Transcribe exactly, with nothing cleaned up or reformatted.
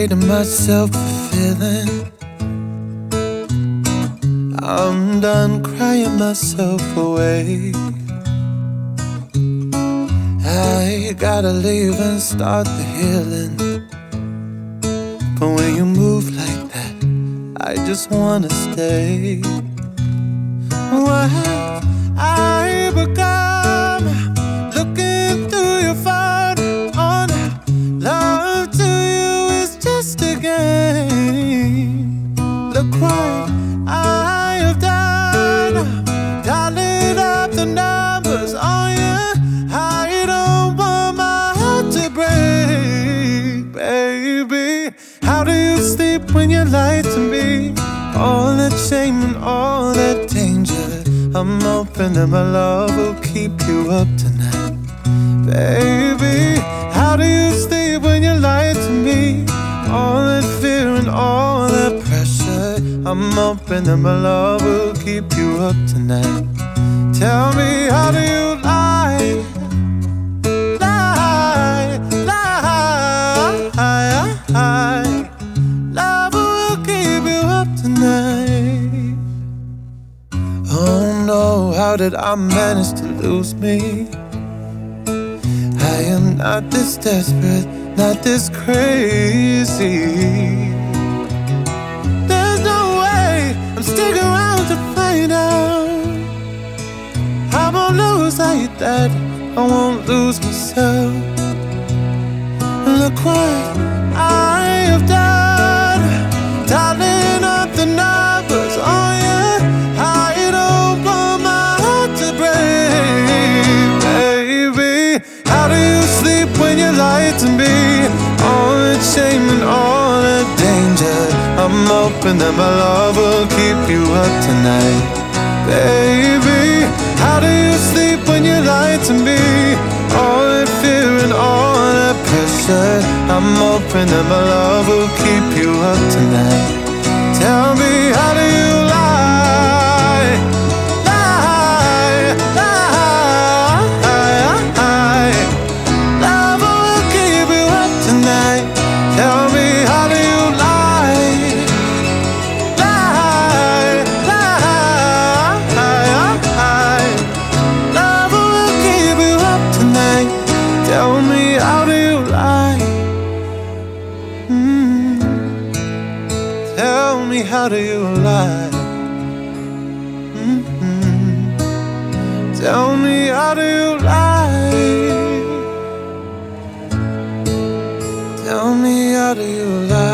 hating myself for feeling. I'm done crying myself away. I gotta leave and start the healing. But when you move like that, I just wanna stay. What have I become? Looking through your phone on love to you is just a game. Look what I have done, dialing up the numbers on you. I don't want my heart to break, baby. How do you sleep when you lie to me? All that shame and all that danger. I'm hoping that my love will keep you up tonight, baby. How do you sleep when you lie to me? All that fear and all that pressure. I'm hoping that my love will keep you up tonight. Tell me, how do you lie? Lie, lie. Love will keep you up tonight. Oh no, how did I manage to lose me? I am not this desperate, not this crazy. There's no way I'm sticking around to find out. I won't lose like that, I won't lose myself. Look what I have done, dialing up the numbers on you. I don't want my heart to break, baby. How do you sleep when you lie to me? All that shame and all that danger. I'm hoping that my love will keep you up tonight, baby. How do you sleep when you lie to me? All that fear and all that pressure. I'm hoping that my love will keep you up tonight. Tell me, how do you lie? Lie, lie. Love will keep you up tonight. Tell me, how do you lie? Lie, lie. Love will keep you up tonight. Tell me, how do you lie? Mm. Tell me, how do you lie? Mm-hmm. Tell me, how do you lie? Tell me, how do you lie?